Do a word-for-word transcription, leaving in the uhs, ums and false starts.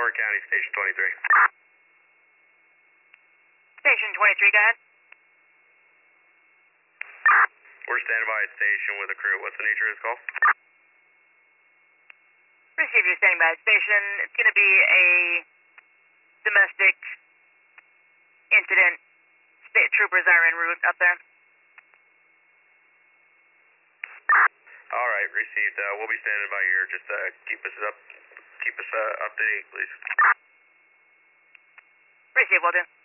Clark County, Station twenty-three. Station twenty-three, go ahead. We're standing by at station with a crew. What's the nature of this call? Receive, you're standing by at station. It's going to be a domestic incident. State troopers are en route up there. All right, received. Uh, we'll be standing by here. Just uh, keep us up, keep us uh, up to date, please. Receive, will do.